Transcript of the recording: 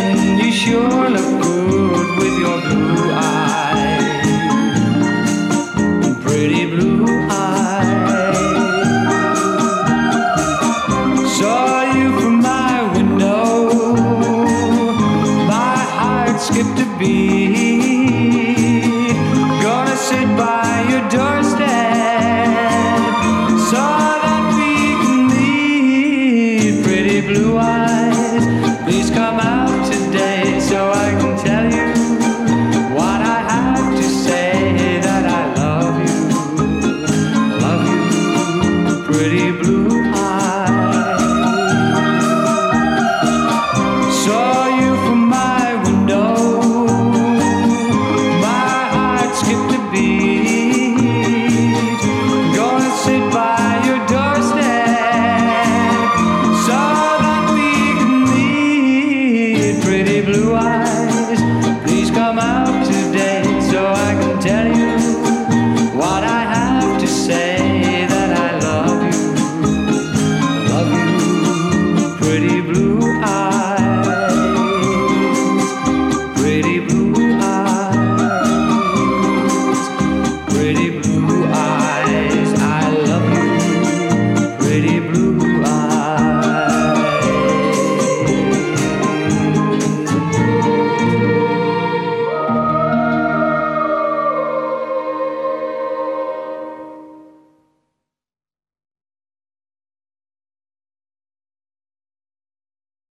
You sure look good with your blue eyes, pretty blue eyes. Saw you from my window, my heart skipped a beat. Gonna sit by your doorstep so that we can meet. Pretty blue eyes, please come out today so I can tell you what I have to say. That I love you, pretty blue eyes. Saw you from my window, my heart skipped a beat. Gonna sit by your doorstep so that we can meet. Pretty blue eyes.